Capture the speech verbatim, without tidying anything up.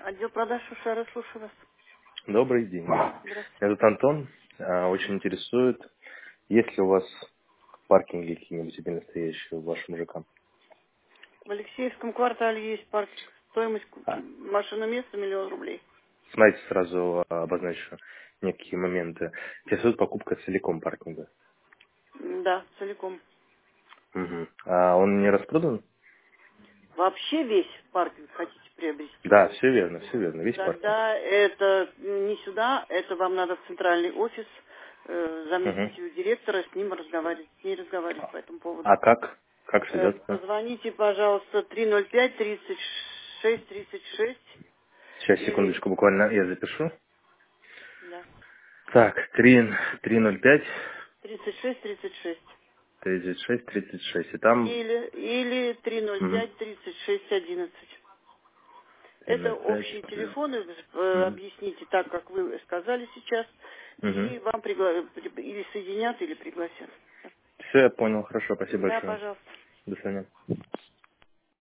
Отдел продаж Шушара, слушаю вас. Добрый день. Меня Здравствуйте. зовут Антон. А, Очень интересует, есть ли у вас паркинги какие-нибудь отдельно стоящие в вашем ЖК? В Алексеевском квартале есть паркинг. Стоимость ку- А, машины места миллион рублей. Смотрите, сразу а, обозначу некие моменты. Интересует покупка целиком паркинга. М, Да, целиком. Мгм. А он не распродан? Вообще весь паркинг хотите приобрести? Да, все верно, все верно, весь паркинг. Тогда это не сюда, это вам надо в центральный офис э, Мгм. заместителю директора, с ним разговаривать, с ней разговаривать по этому поводу. А как? Как Э, связаться? Позвоните, пожалуйста, три ноль пять тридцать шесть тридцать шесть Сейчас, или секундочку, буквально я запишу. да, Так, три, три ноль пять тридцать шесть тридцать шесть. тридцать шесть тридцать шесть. И там Или, или три ноль мгм, пять тридцать шесть одиннадцать. Это общие три ноль пять. телефоны, э, Мгм. объясните так, как вы сказали сейчас, Мгм. и вам пригла- при- или соединят, или пригласят. Все, я понял. Хорошо, спасибо Да, большое. пожалуйста. До свидания.